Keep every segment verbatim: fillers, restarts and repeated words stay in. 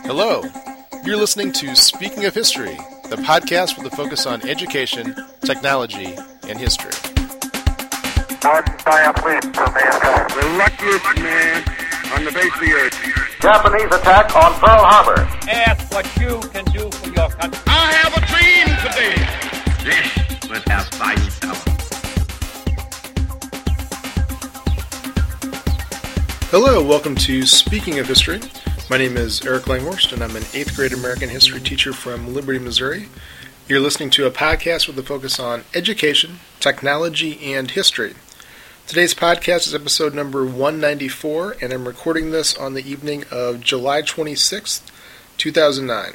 Hello, you're listening to Speaking of History, the podcast with a focus on education, technology, and history. One giant leap for mankind. The luckiest man on the face of the earth. Japanese attack on Pearl Harbor. Ask what you can do for your country. I have a dream today. This was our fighting power. Hello, welcome to Speaking of History. My name is Eric Langhorst, and I'm an eighth grade American history teacher from Liberty, Missouri. You're listening to a podcast with a focus on education, technology, and history. Today's podcast is episode number one ninety-four, and I'm recording this on the evening of July twenty-sixth, two thousand nine.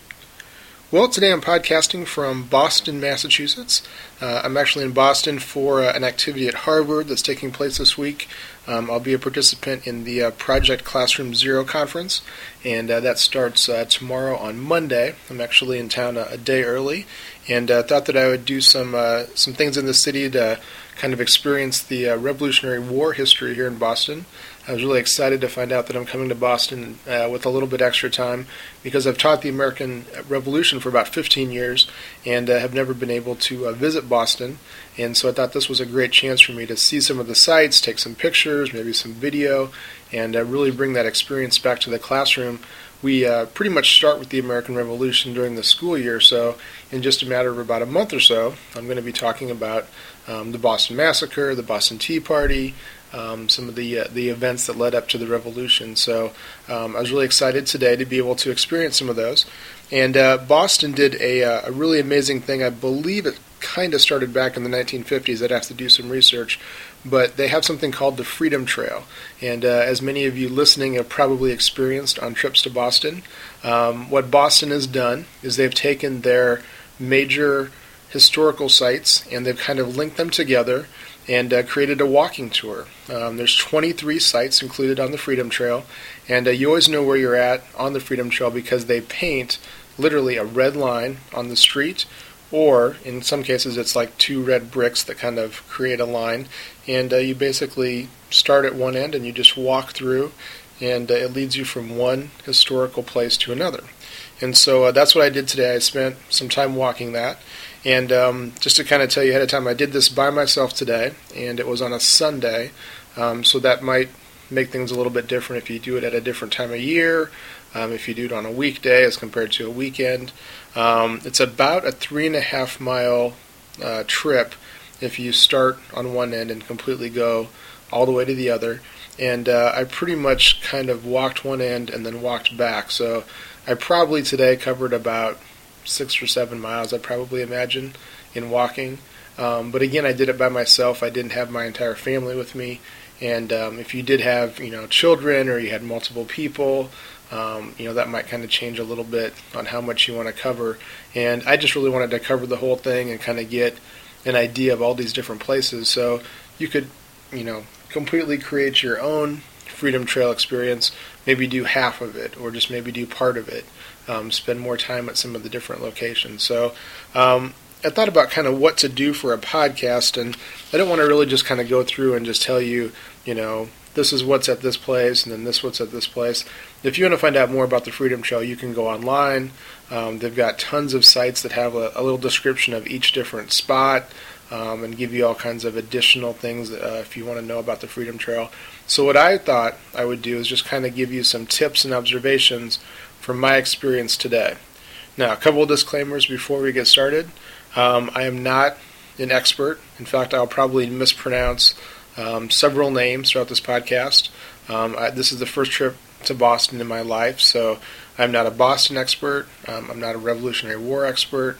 Well, today I'm podcasting from Boston, Massachusetts. Uh, I'm actually in Boston for uh, an activity at Harvard that's taking place this week. Um, I'll be a participant in the uh, Project Classroom Zero conference, and uh, that starts uh, tomorrow on Monday. I'm actually in town a, a day early, and uh, thought that I would do some uh, some things in the city to kind of experience the uh, Revolutionary War history here in Boston. I was really excited to find out that I'm coming to Boston uh, with a little bit extra time because I've taught the American Revolution for about fifteen years and uh, have never been able to uh, visit Boston. And so I thought this was a great chance for me to see some of the sites, take some pictures, maybe some video, and uh, really bring that experience back to the classroom. We uh, pretty much start with the American Revolution during the school year, so in just a matter of about a month or so, I'm going to be talking about um, the Boston Massacre, the Boston Tea Party, um, some of the uh, the events that led up to the Revolution. So um, I was really excited today to be able to experience some of those. And uh, Boston did a, uh, a really amazing thing. I believe it kind of started back in the nineteen fifties. I'd have to do some research. But they have something called the Freedom Trail. And uh, as many of you listening have probably experienced on trips to Boston, um, what Boston has done is they've taken their major historical sites and they've kind of linked them together and uh, created a walking tour. Um, there's twenty-three sites included on the Freedom Trail, and uh, you always know where you're at on the Freedom Trail because they paint literally a red line on the street, or in some cases it's like two red bricks that kind of create a line, and uh, you basically start at one end and you just walk through, and uh, it leads you from one historical place to another. And so uh, that's what I did today. I spent some time walking that, and um, just to kind of tell you ahead of time, I did this by myself today, and it was on a Sunday, um, so that might make things a little bit different if you do it at a different time of year, um, if you do it on a weekday as compared to a weekend. Um, it's about a three and a half mile uh, trip if you start on one end and completely go all the way to the other. And uh, I pretty much kind of walked one end and then walked back. So I probably today covered about six or seven miles, I'd probably imagine, in walking. Um, but again, I did it by myself. I didn't have my entire family with me. And um, if you did have, you know, children or you had multiple people, Um, you know, that might kind of change a little bit on how much you want to cover. And I just really wanted to cover the whole thing and kind of get an idea of all these different places. So you could, you know, completely create your own Freedom Trail experience, maybe do half of it or just maybe do part of it, um, spend more time at some of the different locations. So um, I thought about kind of what to do for a podcast, and I don't want to really just kind of go through and just tell you, you know, this is what's at this place, and then this what's at this place. If you want to find out more about the Freedom Trail, you can go online. Um, they've got tons of sites that have a, a little description of each different spot um, and give you all kinds of additional things uh, if you want to know about the Freedom Trail. So what I thought I would do is just kind of give you some tips and observations from my experience today. Now, a couple of disclaimers before we get started. Um, I am not an expert. In fact, I'll probably mispronounce Um, several names throughout this podcast. Um, I, this is the first trip to Boston in my life, so I'm not a Boston expert. Um, I'm not a Revolutionary War expert.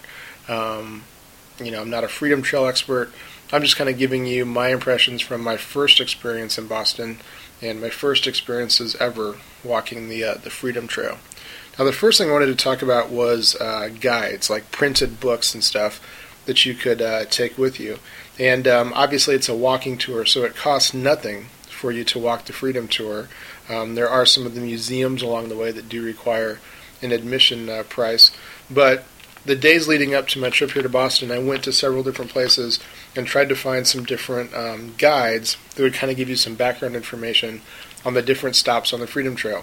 Um, you know, I'm not a Freedom Trail expert. I'm just kind of giving you my impressions from my first experience in Boston and my first experiences ever walking the uh, the Freedom Trail. Now, the first thing I wanted to talk about was uh, guides, like printed books and stuff that you could uh, take with you. And um, obviously it's a walking tour, so it costs nothing for you to walk the Freedom Tour. Um, there are some of the museums along the way that do require an admission uh, price. But the days leading up to my trip here to Boston, I went to several different places and tried to find some different um, guides that would kind of give you some background information on the different stops on the Freedom Trail.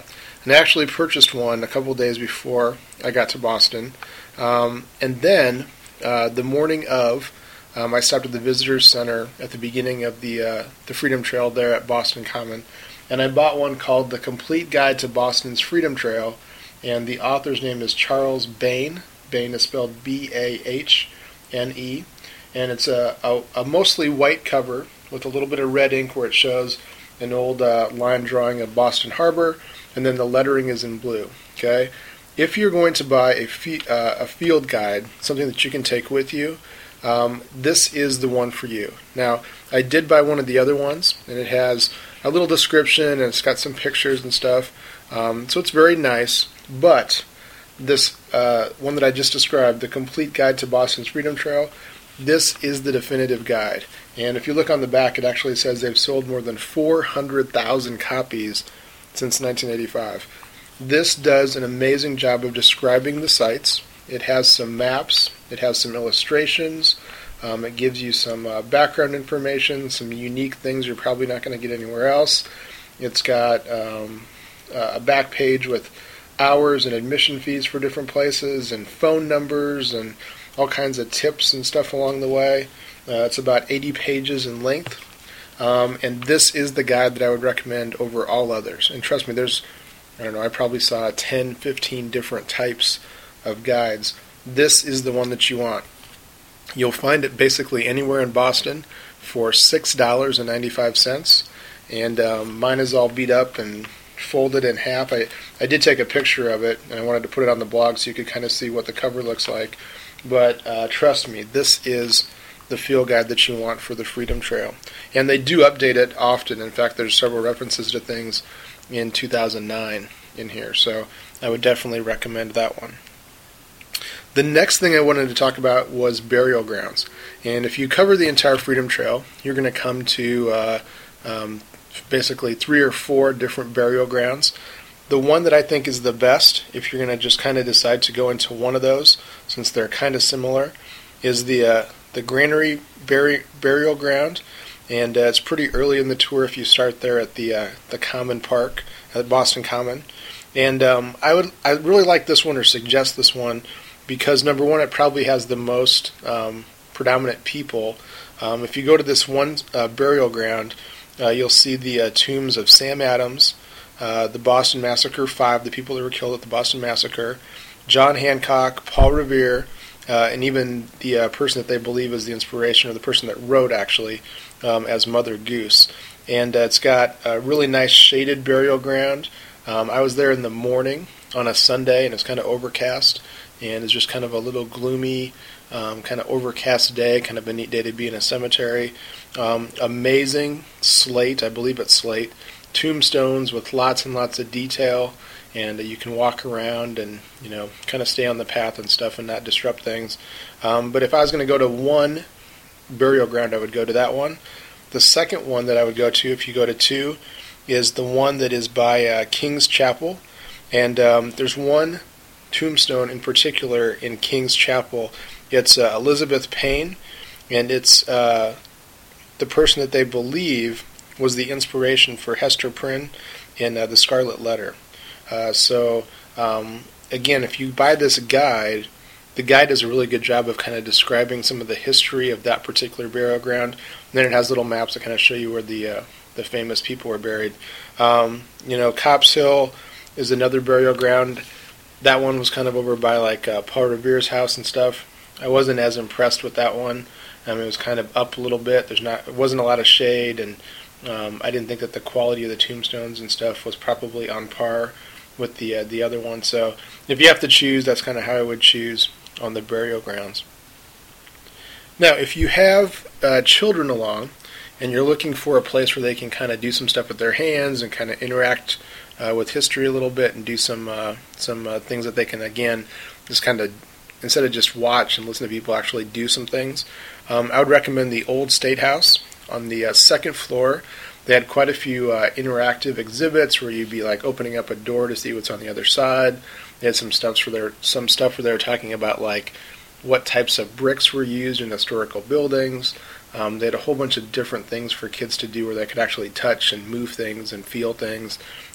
and I actually purchased one a couple days before I got to Boston. Um, and then uh, the morning of, um, I stopped at the Visitors Center at the beginning of the uh, the Freedom Trail there at Boston Common, and I bought one called The Complete Guide to Boston's Freedom Trail, and the author's name is Charles Bahn. Bahn is spelled B A H N E, and it's a, a, a mostly white cover with a little bit of red ink where it shows an old uh, line drawing of Boston Harbor, and then the lettering is in blue. Okay, if you're going to buy a, fe- uh, a field guide, something that you can take with you, um, this is the one for you. Now, I did buy one of the other ones, and it has a little description, and it's got some pictures and stuff, um, so it's very nice, but this uh, one that I just described, The Complete Guide to Boston's Freedom Trail, this is the definitive guide. And if you look on the back, it actually says they've sold more than four hundred thousand copies since nineteen eighty-five. This does an amazing job of describing the sites. It has some maps. It has some illustrations. Um, it gives you some uh, background information, some unique things you're probably not going to get anywhere else. It's got um, a back page with hours and admission fees for different places and phone numbers and all kinds of tips and stuff along the way. Uh, it's about eighty pages in length. Um, and this is the guide that I would recommend over all others. And trust me, there's, I don't know, I probably saw ten, fifteen different types of guides. This is the one that you want. You'll find it basically anywhere in Boston for six dollars and ninety-five cents. And um, mine is all beat up and folded in half. I, I did take a picture of it, and I wanted to put it on the blog so you could kind of see what the cover looks like. But uh, trust me, this is the field guide that you want for the Freedom Trail. And they do update it often. In fact, there's several references to things in two thousand nine in here, so I would definitely recommend that one. The next thing I wanted to talk about was burial grounds. And if you cover the entire Freedom Trail, you're going to come to uh, um, basically three or four different burial grounds. The one that I think is the best, if you're going to just kind of decide to go into one of those, since they're kind of similar, is the uh, the Granary buri- Burial Ground. And uh, it's pretty early in the tour if you start there at the uh, the Common Park, at Boston Common. And um, I would I really like this one, or suggest this one, because number one, it probably has the most um, predominant people. Um, if you go to this one uh, burial ground, uh, you'll see the uh, tombs of Sam Adams, uh, the Boston Massacre Five, the people that were killed at the Boston Massacre, John Hancock, Paul Revere, uh, and even the uh, person that they believe is the inspiration, or the person that wrote actually, um, as Mother Goose. And uh, it's got a really nice shaded burial ground. Um, I was there in the morning on a Sunday, and it's kind of overcast, and it's just kind of a little gloomy, um, kind of overcast day, kind of a neat day to be in a cemetery. Um, amazing slate, I believe it's slate, tombstones with lots and lots of detail, and uh, you can walk around and, you know, kind of stay on the path and stuff and not disrupt things. Um, but if I was going to go to one burial ground, I would go to that one. The second one that I would go to, if you go to two, is the one that is by uh, King's Chapel. And um, there's one tombstone in particular in King's Chapel. It's uh, Elizabeth Payne, and it's uh, the person that they believe was the inspiration for Hester Prynne in uh, The Scarlet Letter. Uh, so, um, again, if you buy this guide, the guide does a really good job of kind of describing some of the history of that particular burial ground. And then it has little maps that kind of show you where the uh, the famous people were buried. Um, you know, Copp's Hill is another burial ground. That one was kind of over by like uh, Paul Revere's house and stuff. I wasn't as impressed with that one. I mean, it was kind of up a little bit. There's not, it wasn't a lot of shade, and um, I didn't think that the quality of the tombstones and stuff was probably on par with the uh, the other one. So if you have to choose, that's kind of how I would choose on the burial grounds. Now, if you have uh, children along, and you're looking for a place where they can kind of do some stuff with their hands and kind of interact uh, with history a little bit, and do some uh, some uh, things that they can, again, just kind of, instead of just watch and listen to people, actually do some things, um, I would recommend the Old State House on the uh, second floor. They had quite a few uh, interactive exhibits where you'd be like opening up a door to see what's on the other side. They had some stuff for their some stuff where they were talking about like what types of bricks were used in historical buildings. Um, they had a whole bunch of different things for kids to do where they could actually touch and move things and feel things.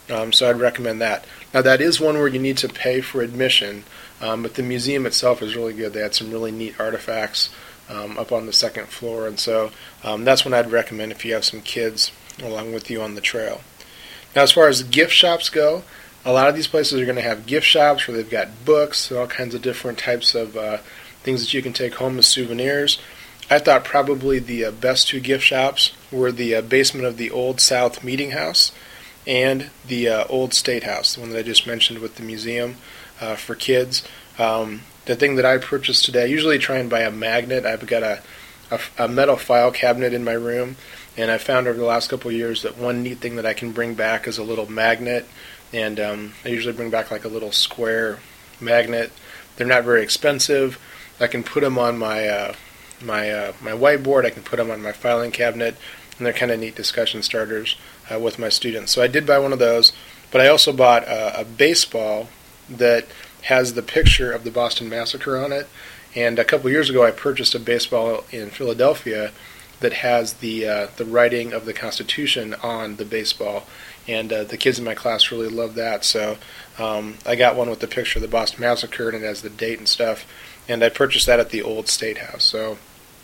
Um, so I'd recommend that. Now that is one where you need to pay for admission, um, but the museum itself is really good. They had some really neat artifacts um, up on the second floor, and so um, that's one I'd recommend if you have some kids along with you on the trail. Now as far as gift shops go, a lot of these places are going to have gift shops where they've got books and all kinds of different types of uh, things that you can take home as souvenirs. I thought probably the uh, best two gift shops were the uh, basement of the Old South Meeting House and the uh, Old State House, the one that I just mentioned with the museum uh, for kids. Um, the thing that I purchased today, I usually try and buy a magnet. I've got a, a, a metal file cabinet in my room, and I found over the last couple of years that one neat thing that I can bring back is a little magnet, and um, I usually bring back like a little square magnet. They're not very expensive. I can put them on my uh, my uh, my whiteboard. I can put them on my filing cabinet, and they're kind of neat discussion starters uh, with my students. So I did buy one of those, but I also bought a, a baseball that has the picture of the Boston Massacre on it. And a couple years ago, I purchased a baseball in Philadelphia that has the uh, the writing of the Constitution on the baseball, and uh, the kids in my class really love that. So um, I got one with the picture of the Boston Massacre, and it has the date and stuff. And I purchased that at the Old State House. So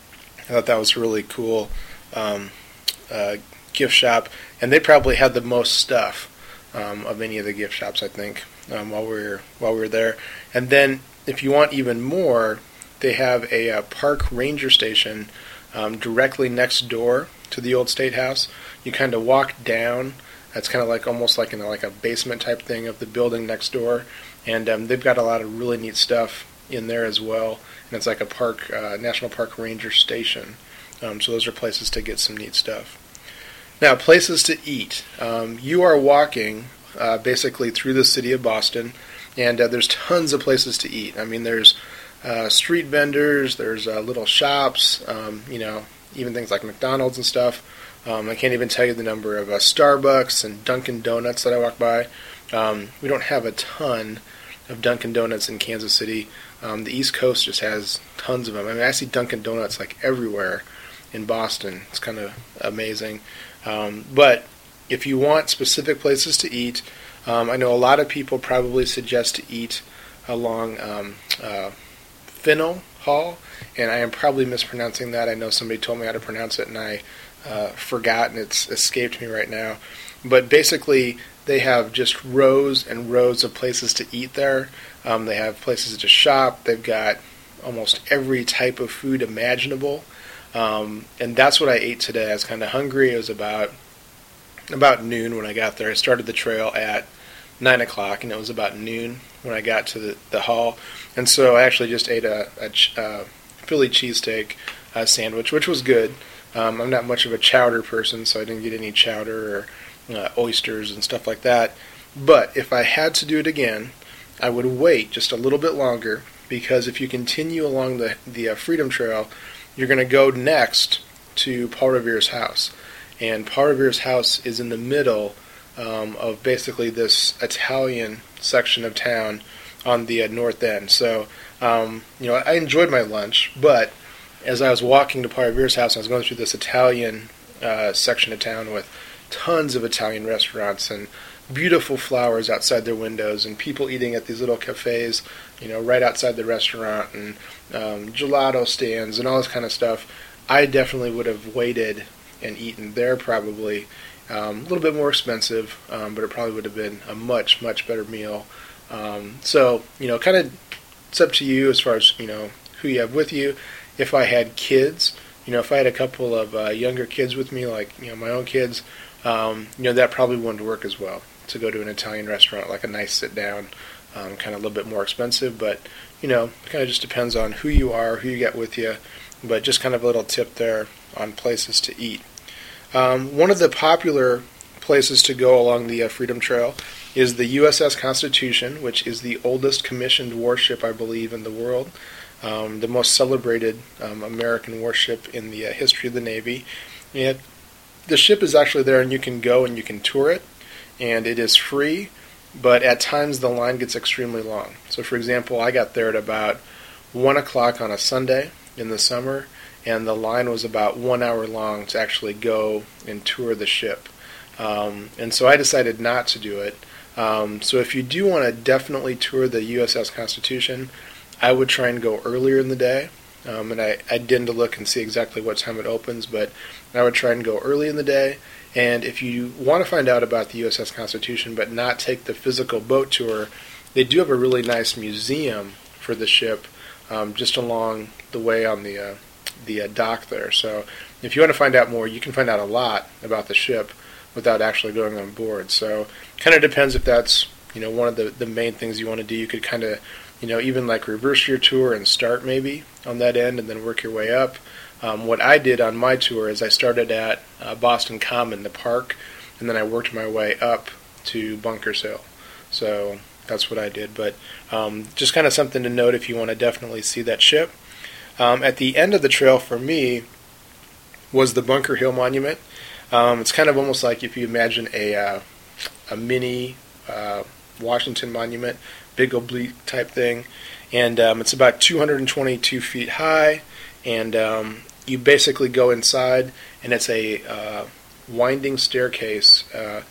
I thought that was a really cool um, uh, gift shop, and they probably had the most stuff um, of any of the gift shops, I think, um, while we were while we were there. And then, if you want even more, they have a, uh park ranger station um, directly next door to the Old State House. You kind of walk down. That's kind of like almost like in a, like a basement type thing of the building next door, and um, they've got a lot of really neat stuff in there as well. And it's like a park, uh, national park ranger station. Um, so those are places to get some neat stuff. Now, places to eat. Um, you are walking uh, basically through the city of Boston, and uh, there's tons of places to eat. I mean, there's uh, street vendors, there's uh, little shops, um, you know, even things like McDonald's and stuff. Um, I can't even tell you the number of uh, Starbucks and Dunkin' Donuts that I walk by. Um, we don't have a ton of Dunkin' Donuts in Kansas City. Um, the East Coast just has tons of them. I mean, I see Dunkin' Donuts like everywhere in Boston. It's kind of amazing. Um, but if you want specific places to eat, um, I know a lot of people probably suggest to eat along um, uh, Finnell Hall, and I am probably mispronouncing that. I know somebody told me how to pronounce it, and I uh, forgot, and it's escaped me right now. But basically, they have just rows and rows of places to eat there. Um, they have places to shop. They've got almost every type of food imaginable. Um, and that's what I ate today. I was kind of hungry. It was about about noon when I got there. I started the trail at nine o'clock, and it was about noon when I got to the, the hall. And so I actually just ate a, a ch- uh, Philly cheesesteak uh, sandwich, which was good. Um, I'm not much of a chowder person, so I didn't get any chowder or uh, oysters and stuff like that. But if I had to do it again, I would wait just a little bit longer, because if you continue along the, the uh, Freedom Trail, you're going to go next to Paul Revere's house. And Paul Revere's house is in the middle um, of basically this Italian section of town on the uh, north end. So, um, you know, I enjoyed my lunch, but as I was walking to Paul Revere's house, I was going through this Italian uh, section of town with tons of Italian restaurants and beautiful flowers outside their windows, and people eating at these little cafes, you know, right outside the restaurant, and um, gelato stands and all this kind of stuff. I definitely would have waited and eaten there probably. Um, a little bit more expensive, um, but it probably would have been a much, much better meal. Um, so, you know, kind of it's up to you as far as, you know, who you have with you. If I had kids, you know, if I had a couple of uh, younger kids with me, like, you know, my own kids, um, you know, that probably wouldn't work as well, to go to an Italian restaurant, like a nice sit-down, um, kind of a little bit more expensive. But, you know, it kind of just depends on who you are, who you get with you. But just kind of a little tip there on places to eat. Um, one of the popular places to go along the uh, Freedom Trail is the U S S Constitution, which is the oldest commissioned warship, I believe, in the world. Um, the most celebrated um, American warship in the uh, history of the Navy. And the ship is actually there, and you can go and you can tour it, and it is free, but at times the line gets extremely long. So, for example, I got there at about one o'clock on a Sunday in the summer, and the line was about one hour long to actually go and tour the ship. Um, and so I decided not to do it. Um, so if you do want to definitely tour the U S S Constitution, I would try and go earlier in the day. Um, and I, I didn't look and see exactly what time it opens, but I would try and go early in the day. And if you want to find out about the U S S Constitution but not take the physical boat tour, they do have a really nice museum for the ship um, just along the way on the uh, the uh, dock there. So if you want to find out more, you can find out a lot about the ship without actually going on board. So it kind of depends if that's, you know, one of the, the main things you want to do. You could kind of, you know, even like reverse your tour and start maybe on that end and then work your way up. Um, what I did on my tour is I started at uh, Boston Common, the park, and then I worked my way up to Bunkers Hill. So that's what I did. But um, just kind of something to note if you want to definitely see that ship. Um, at the end of the trail for me was the Bunker Hill Monument. Um, it's kind of almost like if you imagine a uh, a mini uh, Washington Monument, big oblique type thing, and um, it's about two hundred twenty-two feet high, and um, you basically go inside, and it's a uh, winding staircase, uh,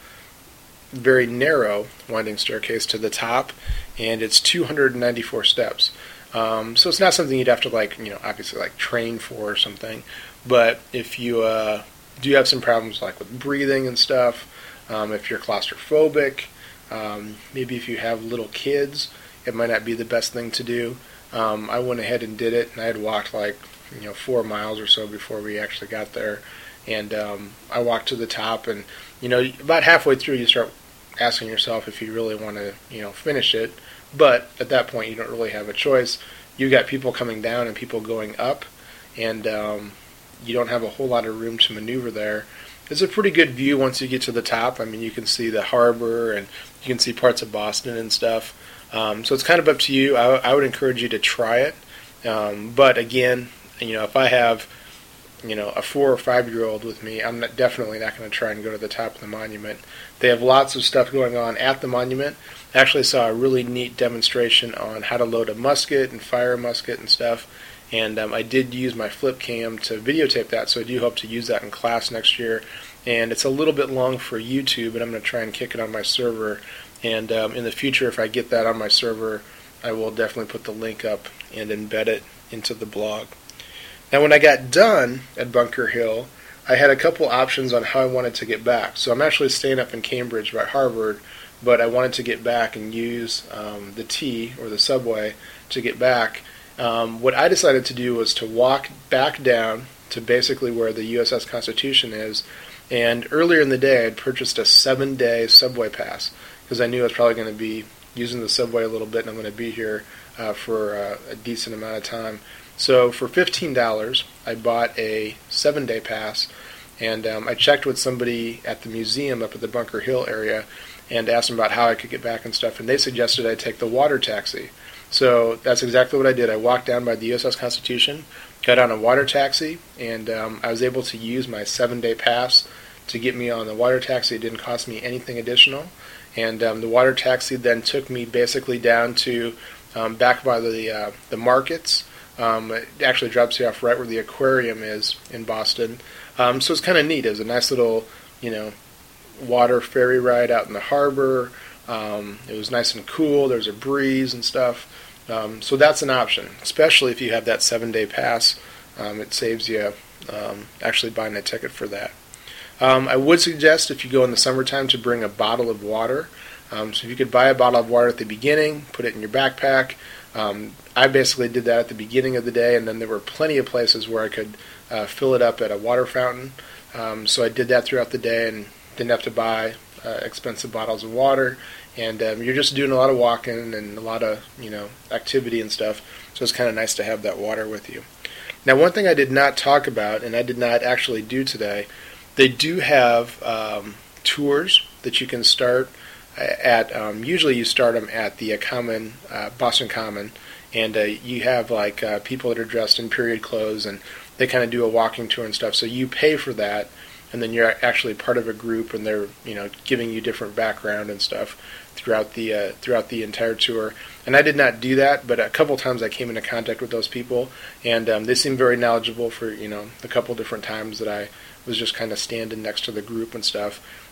very narrow winding staircase to the top, and it's two hundred ninety-four steps. Um, so it's not something you'd have to like, you know, obviously like train for or something, but if you uh, do have some problems like with breathing and stuff, um, if you're claustrophobic, um, maybe if you have little kids, it might not be the best thing to do. Um, I went ahead and did it, and I had walked like, you know, four miles or so before we actually got there, and um, I walked to the top, and, you know, about halfway through you start asking yourself if you really want to, you know, finish it, but at that point you don't really have a choice. You got people coming down and people going up, and um, you don't have a whole lot of room to maneuver there. It's a pretty good view once you get to the top. I mean, you can see the harbor, and you can see parts of Boston and stuff. Um, so it's kind of up to you. I, I would encourage you to try it. Um, but again, you know, if I have, you know, a four or five year old with me, I'm not, definitely not going to try and go to the top of the monument. They have lots of stuff going on at the monument. I actually saw a really neat demonstration on how to load a musket and fire a musket and stuff. And um, I did use my flip cam to videotape that, so I do hope to use that in class next year. And it's a little bit long for YouTube, but I'm going to try and kick it on my server. And um, in the future, if I get that on my server, I will definitely put the link up and embed it into the blog. Now, when I got done at Bunker Hill, I had a couple options on how I wanted to get back. So I'm actually staying up in Cambridge by Harvard, but I wanted to get back and use um, the T, or the subway, to get back. Um, what I decided to do was to walk back down to basically where the U S S Constitution is, and earlier in the day I had purchased a seven-day subway pass because I knew I was probably going to be using the subway a little bit, and I'm going to be here uh, for uh, a decent amount of time. So for fifteen dollars, I bought a seven-day pass, and um, I checked with somebody at the museum up at the Bunker Hill area and asked them about how I could get back and stuff, and they suggested I take the water taxi. So that's exactly what I did. I walked down by the U S S Constitution, got on a water taxi, and um, I was able to use my seven-day pass to get me on the water taxi. It didn't cost me anything additional. And um, the water taxi then took me basically down to um, back by the uh, the markets. Um, it actually drops you off right where the aquarium is in Boston. Um, so it's kind of neat. It was a nice little, you know, water ferry ride out in the harbor. Um, it was nice and cool. There was a breeze and stuff. Um, so that's an option, especially if you have that seven-day pass. Um, it saves you um, actually buying a ticket for that. Um, I would suggest if you go in the summertime to bring a bottle of water. Um, so if you could buy a bottle of water at the beginning, put it in your backpack. Um, I basically did that at the beginning of the day, and then there were plenty of places where I could uh, fill it up at a water fountain. Um, so I did that throughout the day and didn't have to buy uh, expensive bottles of water. And um, you're just doing a lot of walking and a lot of, you know, activity and stuff. So it's kind of nice to have that water with you. Now, one thing I did not talk about, and I did not actually do today, they do have um, tours that you can start at. Um, usually you start them at the uh, Common, uh, Boston Common, and uh, you have like uh, people that are dressed in period clothes, and they kind of do a walking tour and stuff. So you pay for that, and then you're actually part of a group, and they're, you know, giving you different background and stuff throughout the uh, throughout the entire tour. And I did not do that, but a couple times I came into contact with those people, and um, they seemed very knowledgeable for, you know, a couple different times that I was just kind of standing next to the group and stuff.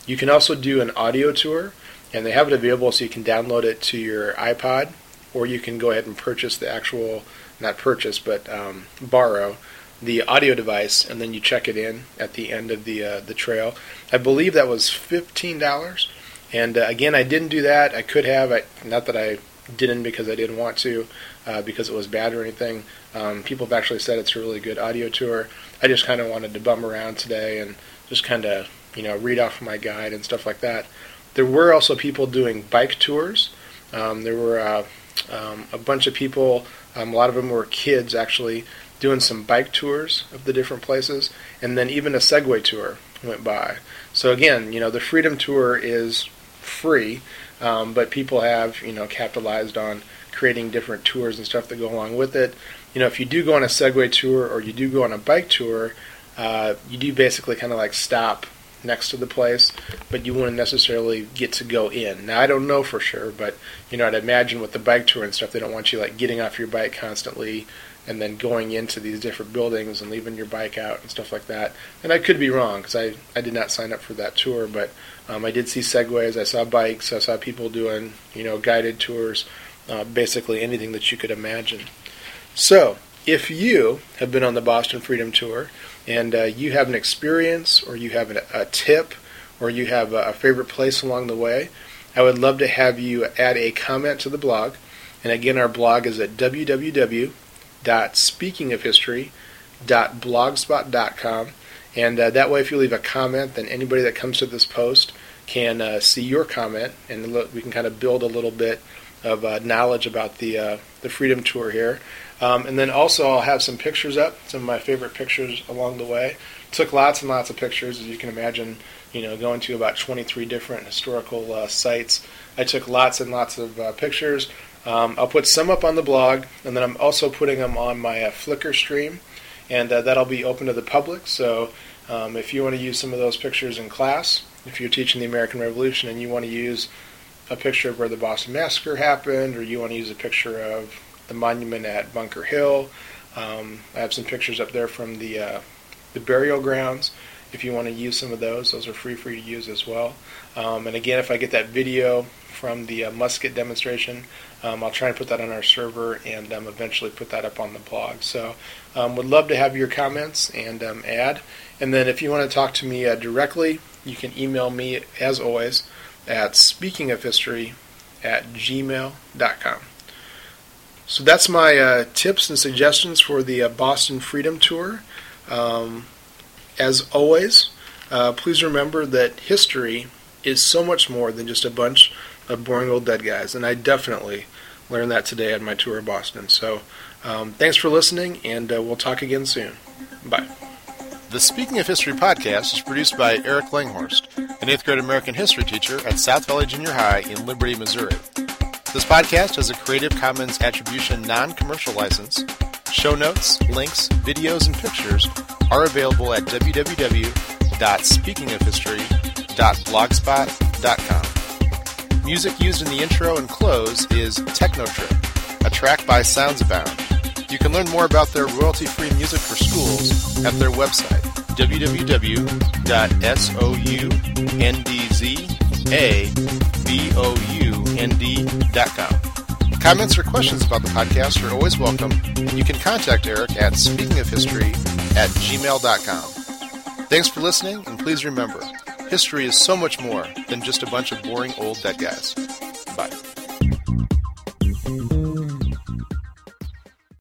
You can also do an audio tour, and they have it available so you can download it to your iPod, or you can go ahead and purchase the actual, not purchase, but um, borrow the audio device, and then you check it in at the end of the uh, the trail. I believe that was fifteen dollars, and uh, again, I didn't do that. I could have, I, not that I didn't because I didn't want to, uh, because it was bad or anything. Um, people have actually said it's a really good audio tour. I just kind of wanted to bum around today and just kind of, you know, read off my guide and stuff like that. There were also people doing bike tours. Um, there were uh, um, a bunch of people, um, a lot of them were kids actually, doing some bike tours of the different places, and then even a Segway tour went by. So again, you know, the Freedom Tour is free, um, but people have, you know, capitalized on creating different tours and stuff that go along with it. You know, if you do go on a Segway tour or you do go on a bike tour, uh, you do basically kind of like stop next to the place, but you wouldn't necessarily get to go in. Now, I don't know for sure, but, you know, I'd imagine with the bike tour and stuff, they don't want you, like, getting off your bike constantly and then going into these different buildings and leaving your bike out and stuff like that. And I could be wrong, because I, I did not sign up for that tour, but um, I did see Segways, I saw bikes, I saw people doing, you know, guided tours, uh, basically anything that you could imagine. So, if you have been on the Boston Freedom Tour, and uh, you have an experience, or you have a, a tip, or you have a, a favorite place along the way, I would love to have you add a comment to the blog. And again, our blog is at w w w dot speaking of history dot blogspot dot com. And uh, that way, if you leave a comment, then anybody that comes to this post can uh, see your comment, and look, we can kind of build a little bit of uh, knowledge about the uh, the Freedom Tour here. Um, and then also I'll have some pictures up, some of my favorite pictures along the way. Took lots and lots of pictures, as you can imagine, you know, going to about twenty-three different historical uh, sites. I took lots and lots of uh, pictures. Um, I'll put some up on the blog, and then I'm also putting them on my uh, Flickr stream, and uh, that'll be open to the public. So um, if you want to use some of those pictures in class, if you're teaching the American Revolution and you want to use a picture of where the Boston Massacre happened, or you want to use a picture of the monument at Bunker Hill. Um, I have some pictures up there from the uh, the burial grounds. If you want to use some of those, those are free for you to use as well. Um, and again, if I get that video from the uh, musket demonstration, um, I'll try and put that on our server and um, eventually put that up on the blog. So um, would love to have your comments and um, add. And then if you want to talk to me uh, directly, you can email me, as always, at speakingofhistory at gmail dot com. So that's my uh, tips and suggestions for the uh, Boston Freedom Tour. Um, as always, uh, please remember that history is so much more than just a bunch of boring old dead guys, and I definitely learned that today on my tour of Boston. So um, thanks for listening, and uh, we'll talk again soon. Bye. The Speaking of History podcast is produced by Eric Langhorst, an eighth grade American history teacher at South Valley Junior High in Liberty, Missouri. This podcast has a Creative Commons Attribution Non-Commercial License. Show notes, links, videos, and pictures are available at w w w dot speaking of history dot blogspot dot com. Music used in the intro and close is Techno Trip, a track by Sounds Abound. You can learn more about their royalty-free music for schools at their website, w w w dot soundabnd dot com. Comments or questions about the podcast are always welcome, and you can contact Eric at speakingofhistory at gmail dot com. Thanks for listening, and please remember, history is so much more than just a bunch of boring old dead guys. Bye.